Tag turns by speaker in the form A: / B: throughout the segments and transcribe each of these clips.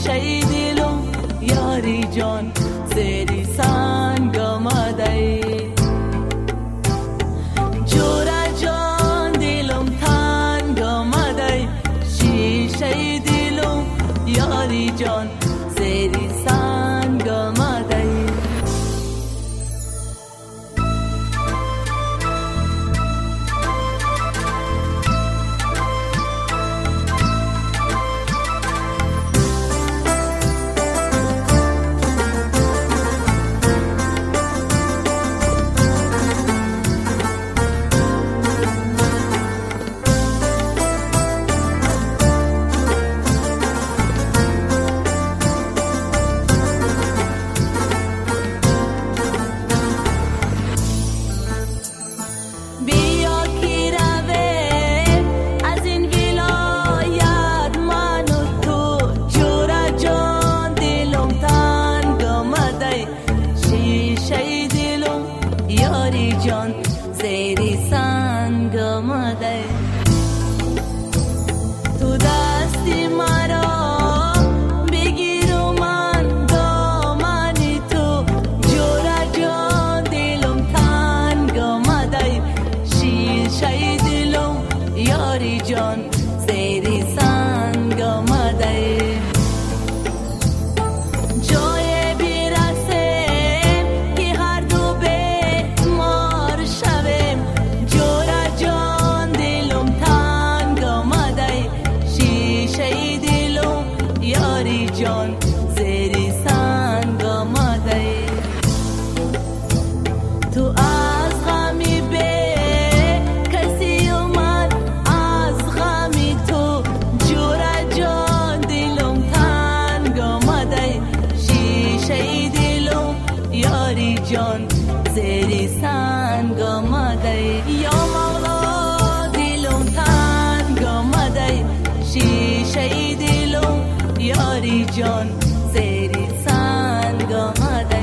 A: شیشه دلم یاری جان زیر سنگ آمده جوره جان دلم تنگ آمده شیشه دلم یاری جان زیر سنگ آمده جان زیر سنگ آمده تو دستی مرا بگیر و من دامنی تو جوره جان دلم تنگ آمده شیشه دلم یاری جان زیر سنگ آمده جان زیر سنگ آمده تو از غمی به کسی و من از غمی تو جوره جان دلم تنگ آمده شیشه دلم یاری جان زیر سنگ آمده یا مولا دلم تنگ آمده شیشه دلم یاری جان زیر سنگ آمده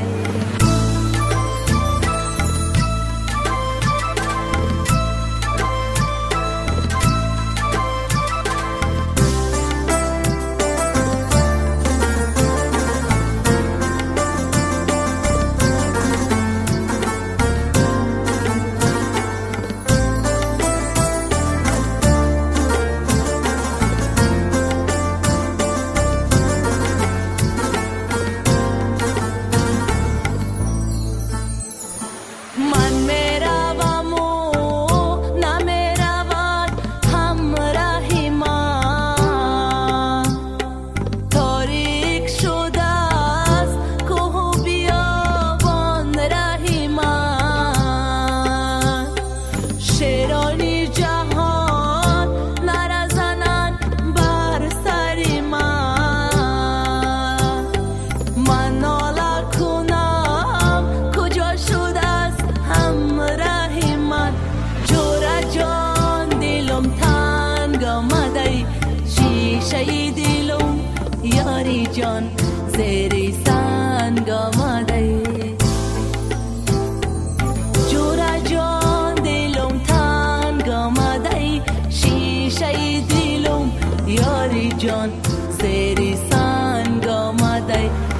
A: شیشه دلم یاری جان زیر سنگ آمده جوره جان دلم تنگ آمده شیشه دلم یاری جان زیر سنگ آمده